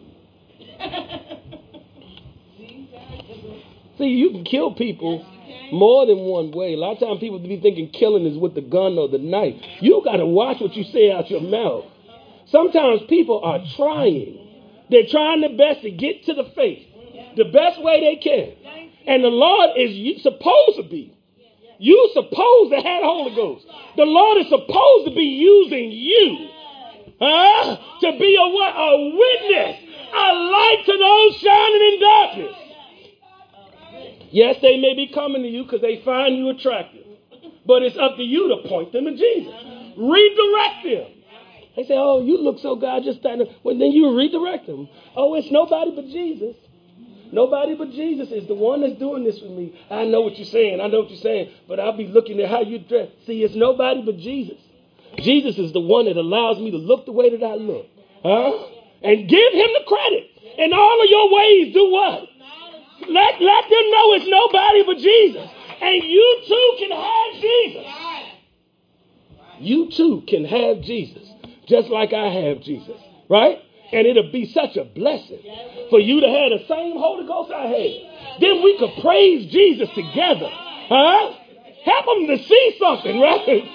See, you can kill people more than one way. A lot of times people be thinking killing is with the gun or the knife. You got to watch what you say out your mouth. Sometimes people are trying. They're trying their best to get to the faith the best way they can. And the Lord is supposed to be. You supposed to have the Holy Ghost. The Lord is supposed to be using you huh, to be a what? A witness. A light to those shining in darkness. Yes, they may be coming to you because they find you attractive. But it's up to you to point them to Jesus. Redirect them. They say, oh, you look so good. I just started. Well, then you redirect them. Oh, it's nobody but Jesus. Nobody but Jesus is the one that's doing this with me. I know what you're saying. I know what you're saying. But I'll be looking at how you dress. See, it's nobody but Jesus. Jesus is the one that allows me to look the way that I look. Huh? And give him the credit. In all of your ways, do what? Let, let them know it's nobody but Jesus. And you too can have Jesus. You too can have Jesus. Just like I have Jesus. Right? And it'll be such a blessing for you to have the same Holy Ghost I had. Then we could praise Jesus together. Huh? Help them to see something, right?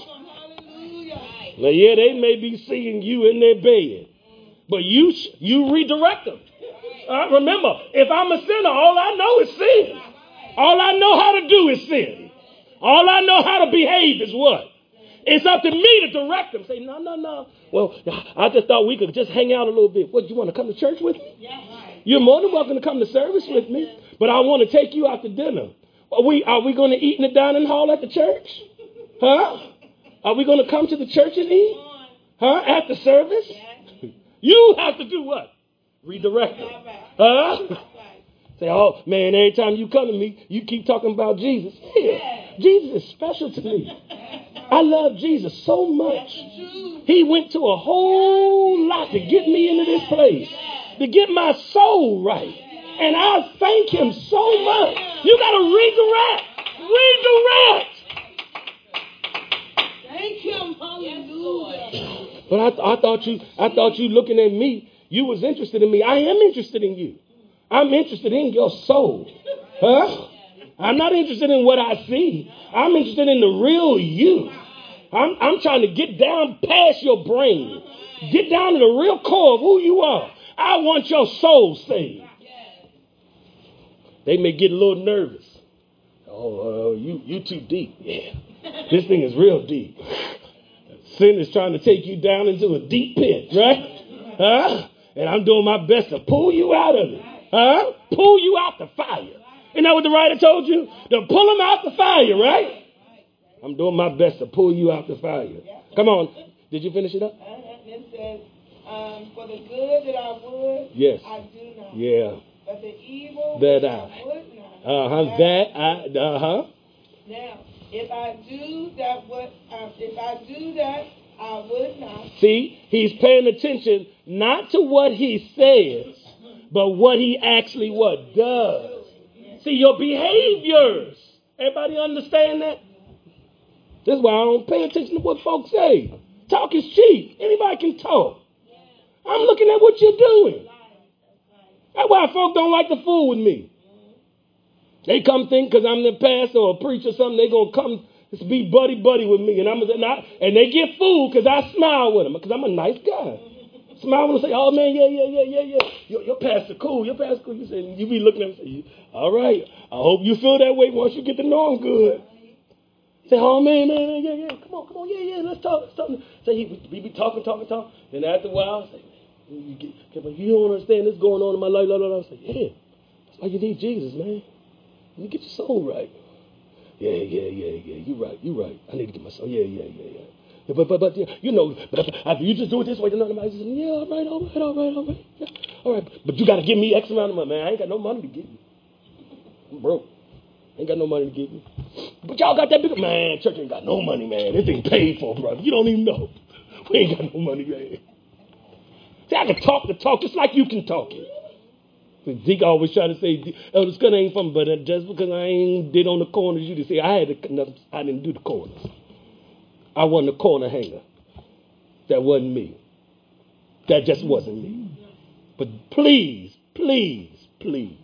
Now, yeah, they may be seeing you in their bed. But you you redirect them. Uh, remember, if I'm a sinner, all I know is sin. All I know how to do is sin. All I know how to behave is what? It's up to me to direct them. Say, no, no, no. Well, I just thought we could just hang out a little bit. What, you want to come to church with me? You're more than welcome to come to service with me. But I want to take you out to dinner. Are we, are we going to eat in the dining hall at the church? Huh? Are we going to come to the church and eat? Huh? At the service? You have to do what? Redirect them. Huh? Say, oh, man, every time you come to me, you keep talking about Jesus. Yeah, Jesus is special to me. I love Jesus so much. He went to a whole lot to get me into this place, to get my soul right. And I thank him so much. You got to redirect. Redirect. Thank him. Hallelujah. But I, I thought you, I thought you looking at me, you was interested in me. I am interested in you. I'm interested in your soul. Huh? I'm not interested in what I see. I'm interested in the real you. I'm, I'm trying to get down past your brain. Get down to the real core of who you are. I want your soul saved. They may get a little nervous. Oh, uh, you, you too deep. Yeah. This thing is real deep. Sin is trying to take you down into a deep pit, right? Huh? And I'm doing my best to pull you out of it. Huh? Pull you out the fire. Isn't that what the writer told you? To pull him out the fire, right? I'm doing my best to pull you out the fire. Come on. Did you finish it up? It says, um, for the good that I would, yes. I do not. Yeah. But the evil that, that I, I would not. Uh-huh. That I, uh-huh. Now, if I do that, what, uh, if I do that, I would not. See, he's paying attention not to what he says, but what he actually what does. See, your behaviors. Everybody understand that? This is why I don't pay attention to what folks say. Talk is cheap. Anybody can talk. I'm looking at what you're doing. That's why folks don't like to fool with me. They come think because I'm the pastor or a preacher or something, they're going to come be buddy-buddy with me. And I'm and, I, and they get fooled because I smile with them because I'm a nice guy. Smile when I say, oh, man, yeah, yeah, yeah, yeah, yeah. Your, your pastor cool. Your pastor cool. You say, you be looking at him and say, all right, I hope you feel that way once you get to know him good. Say, oh, man, man, man, yeah, yeah, come on, come on, yeah, yeah, let's talk, let's talk. Say, he, we be talking, talking, talking. Then after a while, I say, you, get, you don't understand this going on in my life, blah, blah, blah. I say, yeah, that's why you need Jesus, man. You get your soul right. Yeah, yeah, yeah, yeah, you're right, you're right. I need to get my soul, yeah, yeah, yeah, yeah. Yeah, but, but, but, yeah, you know, but after you just do it this way, you know, I said, yeah, all right, all right, all right, all right, yeah, all right. But you got to give me X amount of money, man. I ain't got no money to give you. I'm broke. Ain't got no money to give you. But y'all got that big, man, church ain't got no money, man. This ain't paid for, brother. You don't even know. We ain't got no money, man. See, I can talk the talk just like you can talk it. Zeke always try to say, oh, the Scudder ain't from, but just because I ain't did on the corners, you to say I had to, I didn't do the corners. I wasn't a corner hanger. That wasn't me. That just wasn't me. But please, please, please,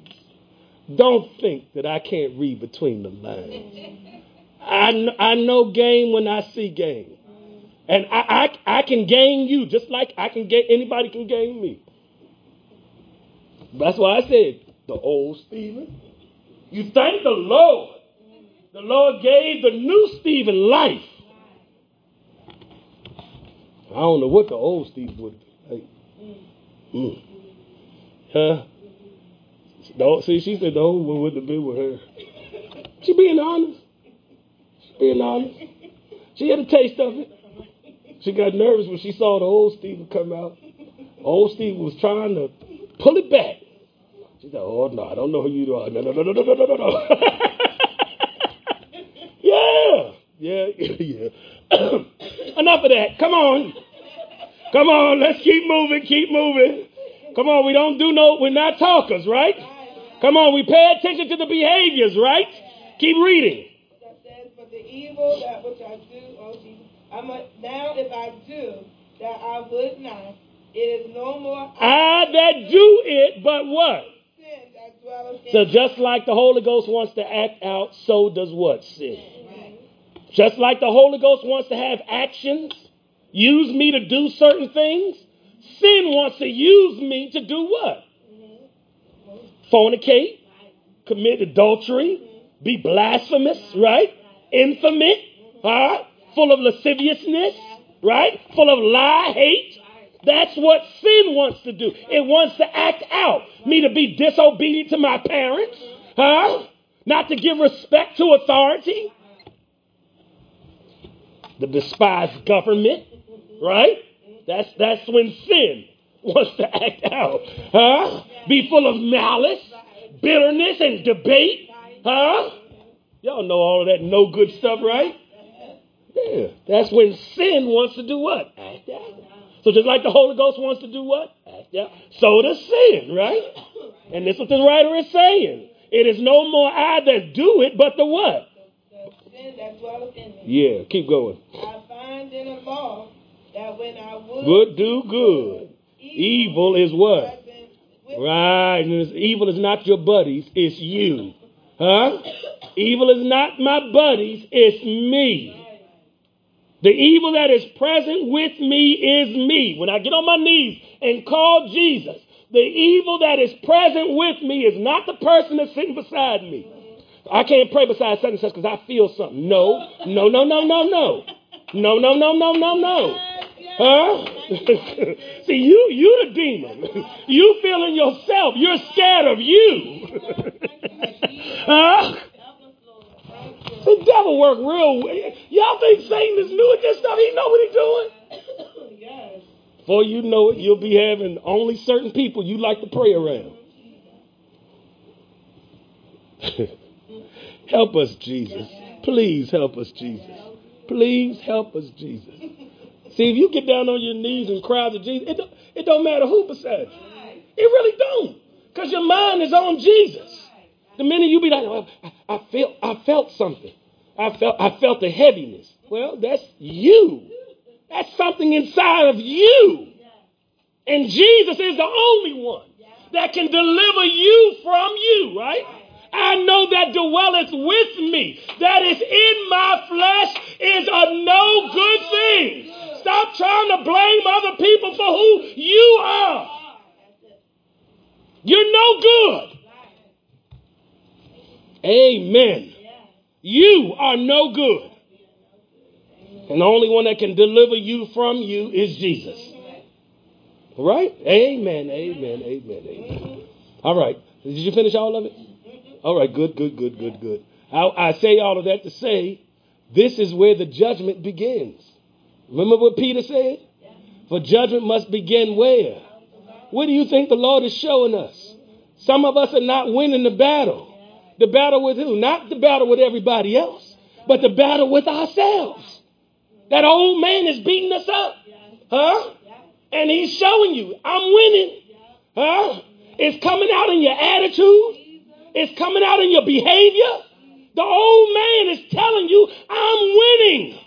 don't think that I can't read between the lines. I, I know game when I see game. And I, I, I can gain you just like I can get anybody can gain me. That's why I said, the old Stephen. You thank the Lord. The Lord gave the new Stephen life. I don't know what the old Stephen would do. Like, mm. Huh? No, see, she said the old one wouldn't have been with her. She being honest. She being honest. She had a taste of it. She got nervous when she saw the old Stephen come out. Old Stephen was trying to pull it back. She said, oh, no, I don't know who you are. No, no, no, no, no, no, no, no. yeah, yeah, yeah. Enough of that. Come on. Come on, let's keep moving, keep moving. Come on, we don't do no, we're not talkers, right? Come on, we pay attention to the behaviors, right? Keep reading. That says, but the evil that which I do, oh Jesus, I'm a, now if I do that I would not, it is no more I that do it, but what? sin that dwelleth in So me. just like the Holy Ghost wants to act out, so does what? Sin. Just like the Holy Ghost wants to have actions, use me to do certain things, sin wants to use me to do what? Fornicate, commit adultery, be blasphemous, right? Infamous, huh? Full of lasciviousness, right? Full of lie, hate. That's what sin wants to do. It wants to act out. Me to be disobedient to my parents, huh? Not to give respect to authority. The despised government, right? That's that's when sin wants to act out, huh? Be full of malice, bitterness, and debate, huh? Y'all know all of that no good stuff, right? Yeah, that's when sin wants to do what? Act out. So just like the Holy Ghost wants to do what? Act out. So does sin, right? And this is what the writer is saying. It is no more I that do it, but the what? Sin that dwelleth in me. Yeah, keep going. I find in a law that when I would, Would do good. Evil is what? present with Right. And it's- evil is not your buddies, it's you. Huh? Evil is not my buddies, it's me. The evil that is present with me is me. When I get on my knees and call Jesus, the evil that is present with me is not the person that's sitting beside me. I can't pray beside such and such because I feel something. No, no, no, no, no, no. No, no, no, no, no, no. Huh? See, you, you the demon. You feeling yourself. You're scared of you. Huh? The devil work real. Y'all think Satan is new at this stuff? He know what he's doing. yes. Before you know it, you'll be having only certain people you like to pray around. Help us, Jesus. Please help us, Jesus. Please help us, Jesus. See, if you get down on your knees and cry to Jesus, it don't, it don't matter who beside you. It really don't. Because your mind is on Jesus. The minute you be like, well, I, I felt I felt something. I felt I felt the heaviness. Well, that's you. That's something inside of you. And Jesus is the only one that can deliver you from you, right? I know that dwelleth with me, that is in my flesh, is a no good thing. Stop trying to blame other people for who you are. You're no good. Amen. You are no good. And the only one that can deliver you from you is Jesus. All right? Amen, amen, amen, amen. All right. Did you finish all of it? All right, good, good, good, good, good. I, I say all of that to say this is where the judgment begins. Remember what Peter said? For judgment must begin where? What do you think the Lord is showing us? Some of us are not winning the battle. The battle with who? Not the battle with everybody else, but the battle with ourselves. That old man is beating us up. Huh? And he's showing you, I'm winning. Huh? It's coming out in your attitude. It's coming out in your behavior. The old man is telling you, I'm winning.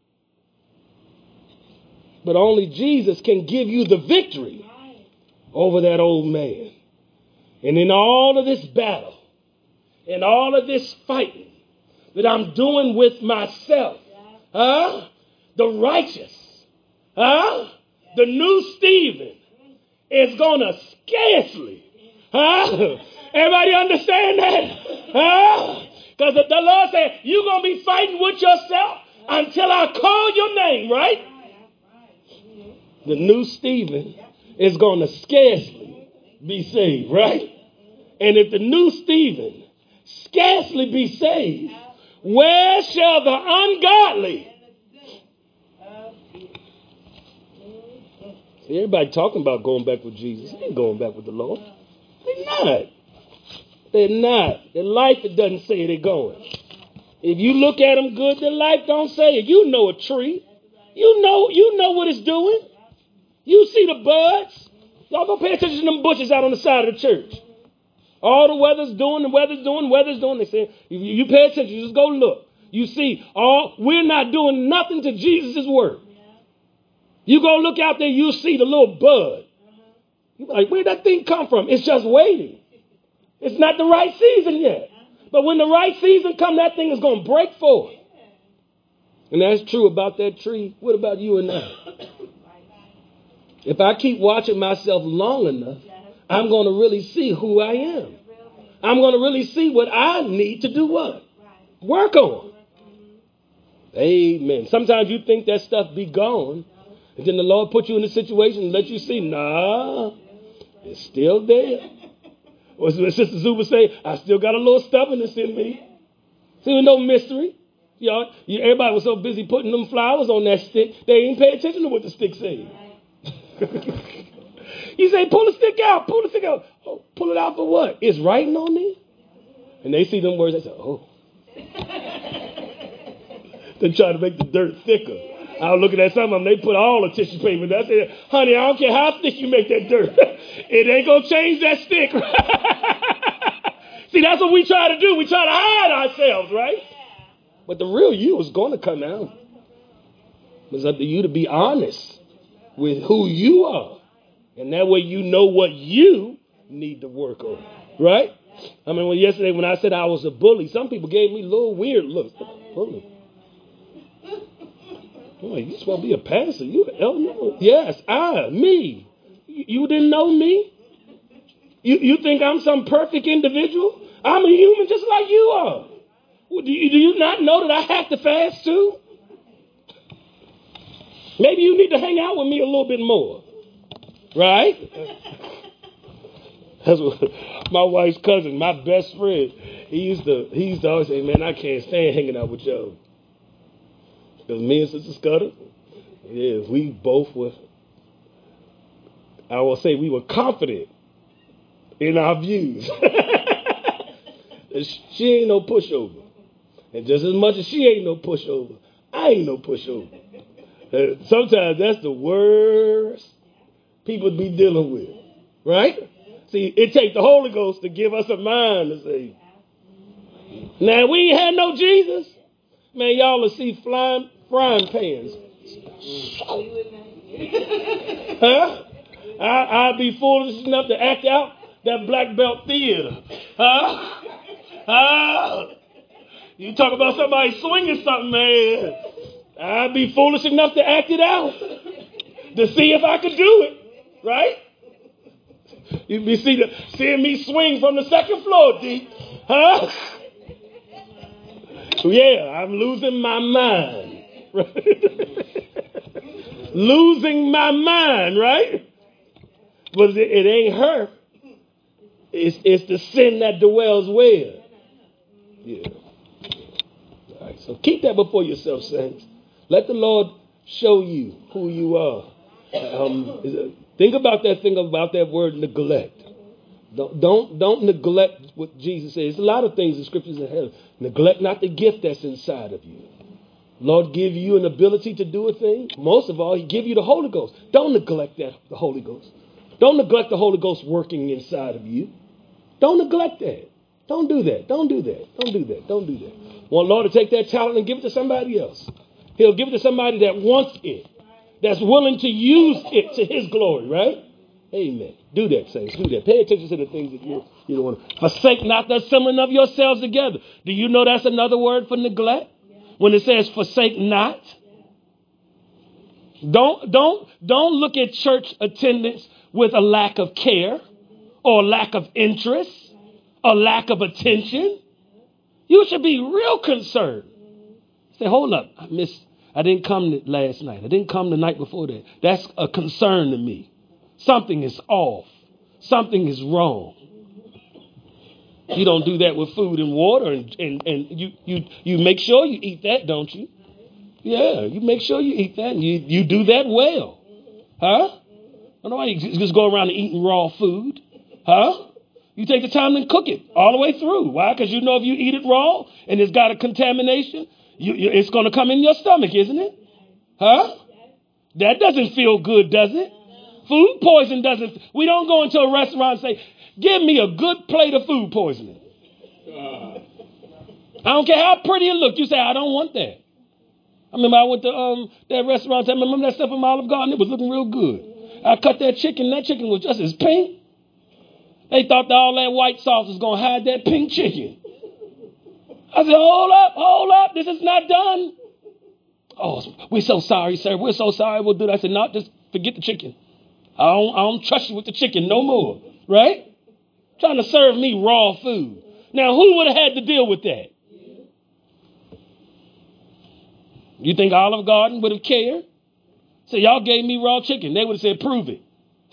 But only Jesus can give you the victory over that old man. And in all of this battle, in all of this fighting that I'm doing with myself, huh? The righteous, huh? The new Stephen is going to scarcely, huh? Everybody understand that? Huh? Because the Lord said, you're going to be fighting with yourself until I call your name, right? The new Stephen is going to scarcely be saved, right? And if the new Stephen scarcely be saved, where shall the ungodly? See, everybody talking about going back with Jesus. They ain't going back with the Lord. They're not. They're not. Their life, it doesn't say they're going. If you look at them good, their life don't say it. You know a tree. You know, you know what it's doing. You see the buds. Y'all go pay attention to them bushes out on the side of the church. All the weather's doing, the weather's doing, the weather's doing. They say, if you pay attention, just go look. You see, all we're not doing nothing to Jesus' work. You go look out there, you see the little bud. You're like, where'd that thing come from? It's just waiting. It's not the right season yet. But when the right season comes, that thing is going to break forth. And that's true about that tree. What about you and I? If I keep watching myself long enough, I'm going to really see who I am. I'm going to really see what I need to do what? Work on. Amen. Sometimes you think that stuff be gone. And then the Lord put you in a situation and let you see, nah, it's still there. Or as Sister Zuba say, I still got a little stubbornness in me. See, with no mystery. Y'all, you, everybody was so busy putting them flowers on that stick, they ain't pay attention to what the stick said. You say, pull the stick out, pull the stick out. Oh, pull it out for what? It's writing on me? And they see them words, they say, oh. They try to make the dirt thicker. I was looking at some of them, they put all the tissue paper in there. I said, honey, I don't care how thick you make that dirt. It ain't going to change that stick. See, that's what we try to do. We try to hide ourselves, right? But the real you is going to come out. It's up to you to be honest with who you are. And that way you know what you need to work on, right? I mean, when yesterday when I said I was a bully, some people gave me little weird looks. Bully. I'm like, you supposed to be a pastor. You an elder? Yes, I, me. You didn't know me? You, you think I'm some perfect individual? I'm a human just like you are. Do you, do you not know that I have to fast too? Maybe you need to hang out with me a little bit more. Right? That's what my wife's cousin, my best friend, he used to he used to always say, man, I can't stand hanging out with y'all. Because me and Sister Scudder, yeah, we both were, I will say we were confident in our views. She ain't no pushover. And just as much as she ain't no pushover, I ain't no pushover. Uh, sometimes that's the worst people be dealing with, right? See, it takes the Holy Ghost to give us a mind to say, now we ain't had no Jesus. Man, y'all will see flying frying pans. Huh? I, I'd be foolish enough to act out that black belt theater. Huh? Huh? You talk about somebody swinging something, man. I'd be foolish enough to act it out to see if I could do it, right? You'd be see the, seeing me swing from the second floor, D. Huh? Yeah, I'm losing my mind. Losing my mind, right? But it, it ain't her. It's, it's the sin that dwells where? Yeah. All right, so keep that before yourself, saints. Let the Lord show you who you are. Um, think about that thing about that word neglect. Don't, don't, don't neglect what Jesus says. There's a lot of things in scriptures that have. Neglect not the gift that's inside of you. Lord give you an ability to do a thing. Most of all, he give you the Holy Ghost. Don't neglect that, the Holy Ghost. Don't neglect the Holy Ghost working inside of you. Don't neglect that. Don't do that. Don't do that. Don't do that. Don't do that. Want Lord to take that talent and give it to somebody else. He'll give it to somebody that wants it, that's willing to use it to his glory, right? Amen. Do that, saints. Do that. Pay attention to the things that you, you don't want to. Forsake not the assembling of yourselves together. Do you know that's another word for neglect? When it says forsake not. Don't, don't, don't look at church attendance with a lack of care or lack of interest or lack of attention. You should be real concerned. Say, hold up. I missed. I didn't come last night. I didn't come the night before that. That's a concern to me. Something is off. Something is wrong. You don't do that with food and water, and, and, and you, you, you make sure you eat that, don't you? Yeah, you make sure you eat that, and you, you do that well. Huh? I don't know why you just go around eating raw food. Huh? You take the time and cook it all the way through. Why? Because you know if you eat it raw and it's got a contamination, you, you, it's going to come in your stomach, isn't it? Huh? That doesn't feel good, does it? Food poison doesn't. We don't go into a restaurant and say, give me a good plate of food poisoning. I don't care how pretty it looks. You say, I don't want that. I remember I went to um, that restaurant. I remember that stuff from Olive Garden. It was looking real good. I cut that chicken. That chicken was just as pink. They thought that all that white sauce was going to hide that pink chicken. I said, hold up, hold up. This is not done. Oh, we're so sorry, sir. We're so sorry. We'll do that. I said, no, just forget the chicken. I don't, I don't trust you with the chicken no more. Right? Trying to serve me raw food. Now, who would have had to deal with that? You think Olive Garden would have cared? So y'all gave me raw chicken. They would have said, prove it.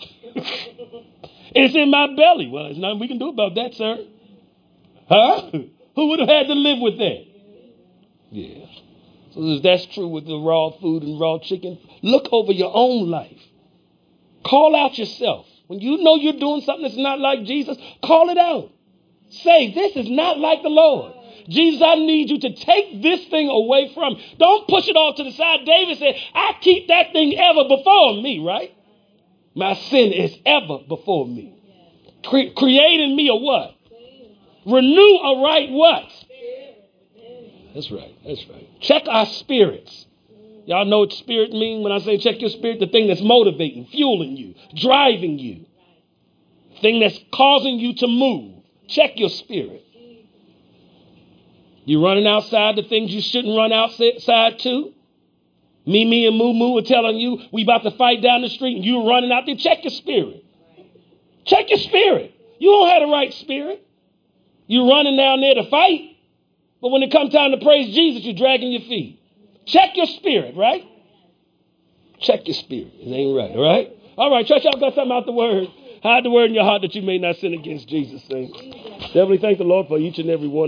It's in my belly. Well, there's nothing we can do about that, sir. Huh? Who would have had to live with that? Yeah. So if that's true with the raw food and raw chicken, look over your own life. Call out yourself. When you know you're doing something that's not like Jesus, call it out. Say, this is not like the Lord. Jesus, I need you to take this thing away from me. Don't push it off to the side. David said, I keep that thing ever before me, right? My sin is ever before me. Cre- creating me a what? Renew a right what? That's right. That's right. Check our spirits. Y'all know what spirit mean when I say check your spirit? The thing that's motivating, fueling you, driving you. Thing that's causing you to move. Check your spirit. You running outside the things you shouldn't run outside to? Mimi and Moo Moo are telling you we about to fight down the street and you running out there. Check your spirit. Check your spirit. You don't have the right spirit. You're running down there to fight. But when it comes time to praise Jesus, you're dragging your feet. Check your spirit, right? Check your spirit. It ain't right, all right? All right, church, y'all got something out the word. Hide the word in your heart that you may not sin against Jesus. Saints. Definitely thank the Lord for each and every one.